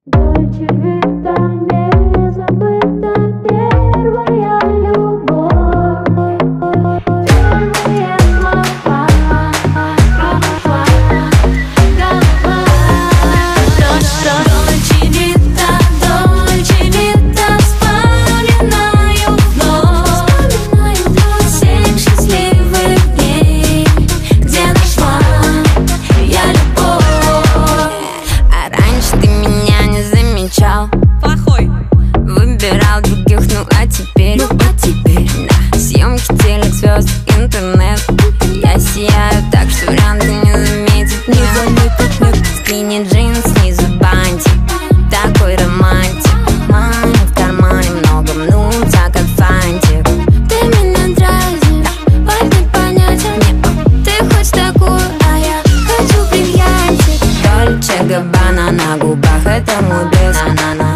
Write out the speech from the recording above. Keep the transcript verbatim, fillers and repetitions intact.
Дольче Вита, не забыта первая любовь. Первые слова, голова, голова. Дольче Вита, Дольче Вита, вспоминаю вновь. Семь счастливых дней, где нашла я любовь. А раньше ты меня не замечал, Плохой. выбирал других, ну а теперь, ну а теперь, да. Съемки, телек, звезд, интернет. Я сияю так, что варианты не заметит, не заметит, нет. Скини джинс, снизу бантик, такой романтик. Мама в кармане много мнутся, как фантик. Ты меня дразнишь, важный понятен. Ты хочешь такую, а я хочу бриллиантик. Дольче Габбана на губах, это мой бес.